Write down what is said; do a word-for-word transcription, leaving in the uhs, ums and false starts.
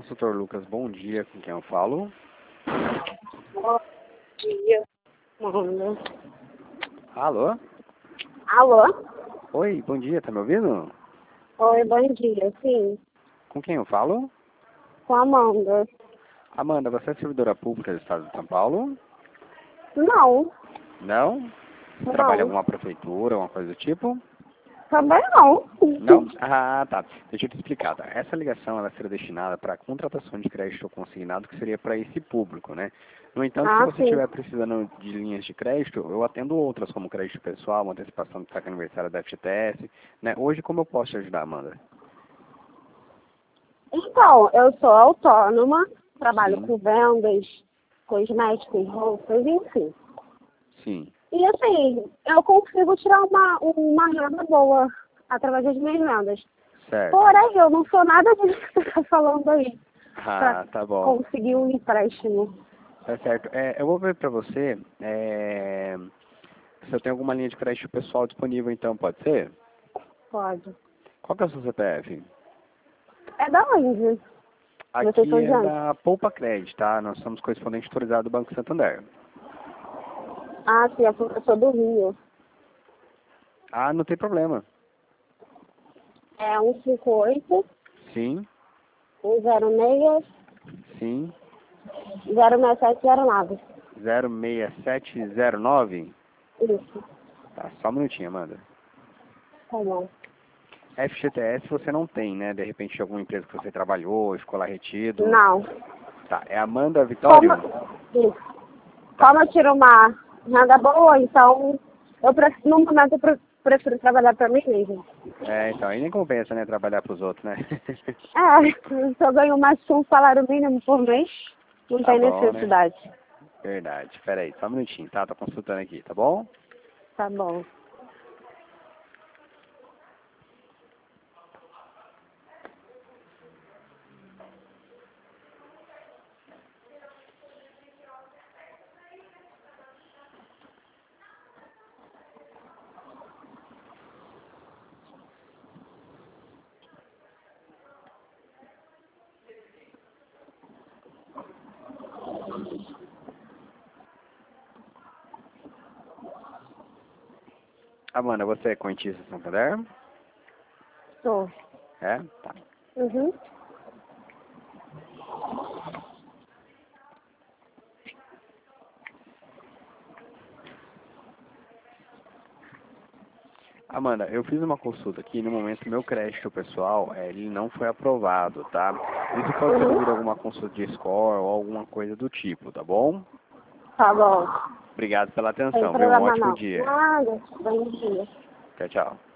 consultor Lucas, bom dia, com quem eu falo? Bom dia, Amanda. Alô? Alô? Oi, bom dia, tá me ouvindo? Oi, bom dia, sim. Com quem eu falo? Com a Amanda. Amanda, você é servidora pública do Estado de São Paulo? Não, Não? Você trabalha em não. alguma prefeitura, alguma coisa do tipo? Também não. Não? Ah, tá. Deixa eu te explicar, tá? Essa ligação, ela será destinada para contratação de crédito consignado, que seria para esse público, né? No entanto, se Ah, você sim. estiver precisando de linhas de crédito, eu atendo outras, como crédito pessoal, uma antecipação de saque aniversário da F G T S, né? Hoje, como eu posso te ajudar, Amanda? Então, eu sou autônoma, trabalho Sim, com vendas, cosméticos, roupas, enfim. sim. E assim, eu consigo tirar uma, uma renda boa através das minhas vendas. Certo. Porém, eu não sou nada disso que você está falando aí, para Ah, tá bom. conseguir um empréstimo. Tá certo. É, eu vou ver para você é, se eu tenho alguma linha de crédito pessoal disponível, então, pode ser? Pode. Qual que é o seu C P F? É da onde? Vocês são Aqui de é onde? da Poupa Credit, tá? Nós somos correspondente autorizado do Banco Santander. Ah, sim, eu sou eu sou do Rio. Ah, não tem problema. É um cinco oito, Sim, um zero seis, sim. zero seis sete zero nove. zero seis sete zero nove. Isso, Tá, só um minutinho, Amanda. tá bom. F G T S você não tem, né? De repente, de alguma empresa que você trabalhou, ficou lá retido. Não. Tá, é Amanda Como, Vitório? isso. Tá, Como eu tiro uma renda boa, então eu prefiro, no momento eu pre- prefiro trabalhar para mim mesmo. é, então, aí nem compensa, né? Trabalhar pros outros, né? É, se eu ganho mais que um salário mínimo por mês, não Tá tem bom, né? necessidade. Verdade. Pera aí, só um minutinho, tá? Tô consultando aqui, tá bom? Tá bom. Amanda, você é correntista Santander? Tô. É? Tá. Uhum. Amanda, eu fiz uma consulta aqui, no momento meu crédito pessoal, é, ele não foi aprovado, tá? Isso pode ser devido a Uhum. alguma consulta de score ou alguma coisa do tipo, tá bom? Tá bom. Obrigado pela Sem atenção, viu? Um problema ótimo não. dia. Nada. Bom dia. Tchau, tchau.